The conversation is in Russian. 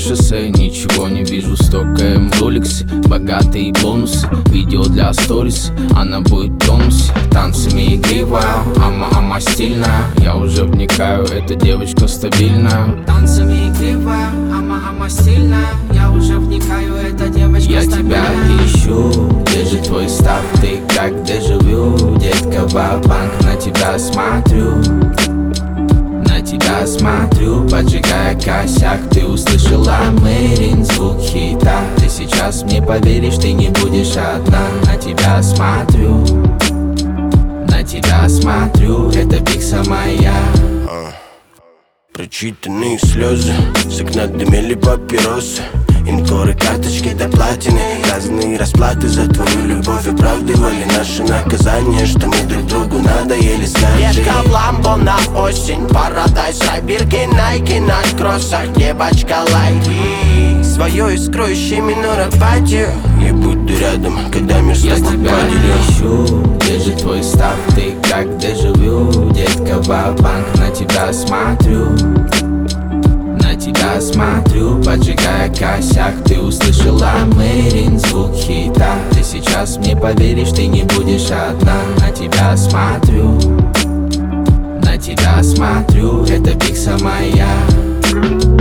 шоссе, ничего не вижу, стокаем в роликсе. Богатые бонусы, видео для сторис, она будет в тонусе. Танцами игривая, ама стильная. Я уже вникаю, эта девочка стабильная. Танцами игривая, ама стильная. Я уже вникаю, эта девочка стабильная. Я тебя ищу, где же твой став, ты как дежавю. Детка, ва-банк, на тебя смотрю. На тебя смотрю, поджигая косяк. Ты услышала Мэрин, звук хита. Ты сейчас мне поверишь, ты не будешь одна. На тебя смотрю, на тебя смотрю, это пикса моя. Прочитанные слезы, с окна дымели папиросы. Инкоры, карточки до платины, разные расплаты за твою любовь. Оправдывали наши наказания, что мы друг другу надоели. Скажи, детка в ламбо на осень, Парадайз, Райбирки, Найки на кроссах, девочка лайки. свою искру ищи миноропатию. Я буду рядом, когда мир Я станет тебя поделен. ищу, где же твой став, ты как дежавю. Детка, ва-банк, на тебя смотрю. На тебя смотрю, поджигая косяк. Ты услышала Мэрин, звук хита. Ты сейчас мне поверишь, ты не будешь одна. На тебя смотрю, на тебя смотрю, это пикса моя.